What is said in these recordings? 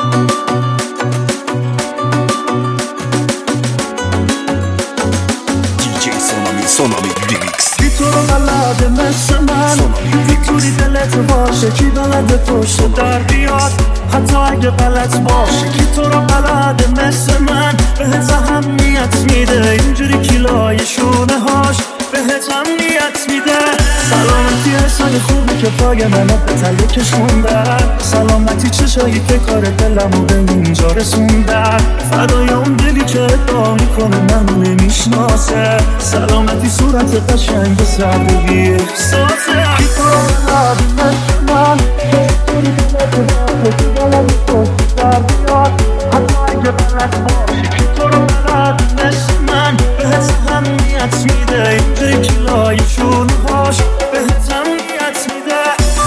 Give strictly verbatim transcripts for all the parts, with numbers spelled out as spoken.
سونامی ریمیکس. بی تو رو بلده مثل من، بی توری دلت باشه کی بلده پشت در بیاد، حتی اگه غلط باشه کی تو رو بلده مثل من. بهت اهمیت میده اینجوری کیلای شونه هاش، بهت امنیت میده. سلامتی حسای خوبی که پای منو به تله کشوندن، سلامتی چشایی که کار دلمو به اینجا رسوندن. فدای اون دلی که ادعا میکنه منو نمیشناسه، سلامتی صورت قشنگ سردگی احساسه. کی تو رو بلده مثل من، توری دلت باشه کی بلده پشت در بیاد، حتی اگه غلط باشه کی تو رو بلده مثل من. بهت اهمیت میده اینجوری کیلای شونه هاش، بهت امنیت میده.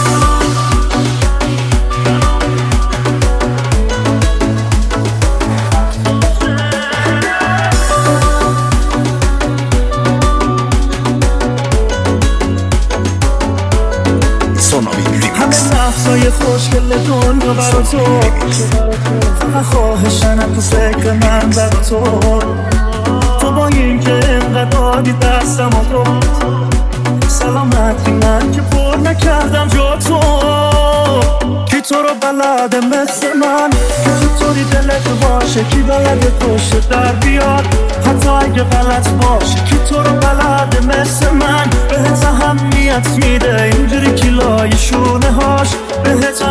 همه نفسای خوشگل دنیا برا تو، فقط خواهشن تو فکر من برا تو. تو با این که انقدر دادی دستم و تو، سلامتی من که پر نکردم جا تو. کی تو رو بلده مثل من، کی توری دلت باشه کی بلده پشت در بیاد، حتی اگه غلط باشه کی تو رو بلده مثل من. بهت اهمیت میده اینجوری کیلای شونه هاش، بهت